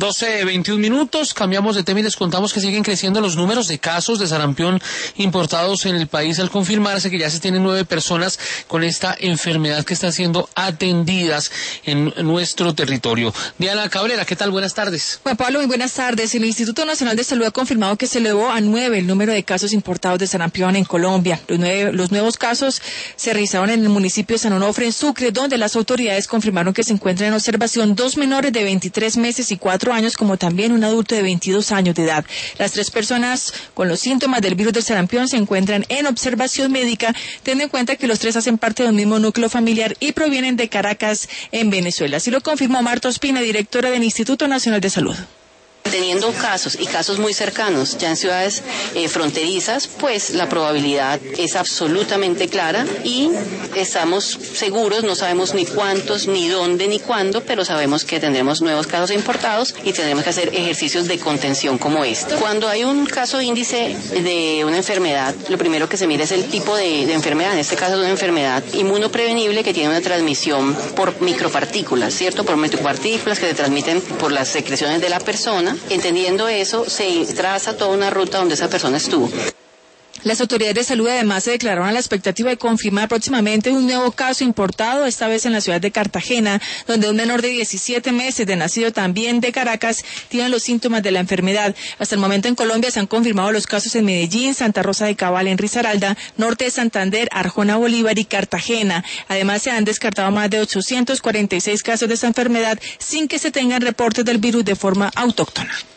12:21, cambiamos de tema y les contamos que siguen creciendo los números de casos de sarampión importados en el país al confirmarse que ya se tienen 9 personas con esta enfermedad que están siendo atendidas en nuestro territorio. Diana Cabrera, ¿qué tal? Buenas tardes. Juan Pablo, muy buenas tardes. El Instituto Nacional de Salud ha confirmado que se elevó a 9 el número de casos importados de sarampión en Colombia. Los nuevos casos se registraron en el municipio de San Onofre, en Sucre, donde las autoridades confirmaron que se encuentran en observación 2 menores de 23 meses y 4 años, como también un adulto de 22 años de edad. Las 3 personas con los síntomas del virus del sarampión se encuentran en observación médica, teniendo en cuenta que los 3 hacen parte de un mismo núcleo familiar y provienen de Caracas, en Venezuela. Así lo confirmó Marta Ospina, directora del Instituto Nacional de Salud. Teniendo casos y casos muy cercanos ya en ciudades fronterizas, pues la probabilidad es absolutamente clara y estamos seguros, no sabemos ni cuántos, ni dónde, ni cuándo, pero sabemos que tendremos nuevos casos importados y tendremos que hacer ejercicios de contención como este. Cuando hay un caso índice de una enfermedad, lo primero que se mira es el tipo de enfermedad, en este caso es una enfermedad inmunoprevenible que tiene una transmisión por micropartículas, ¿cierto? Por micropartículas que se transmiten por las secreciones de la persona. Entendiendo eso, se traza toda una ruta donde esa persona estuvo. Las autoridades de salud además se declararon a la expectativa de confirmar próximamente un nuevo caso importado, esta vez en la ciudad de Cartagena, donde un menor de 17 meses de nacido también de Caracas tiene los síntomas de la enfermedad. Hasta el momento en Colombia se han confirmado los casos en Medellín, Santa Rosa de Cabal, en Risaralda, Norte de Santander, Arjona, Bolívar y Cartagena. Además se han descartado más de 846 casos de esta enfermedad sin que se tengan reportes del virus de forma autóctona.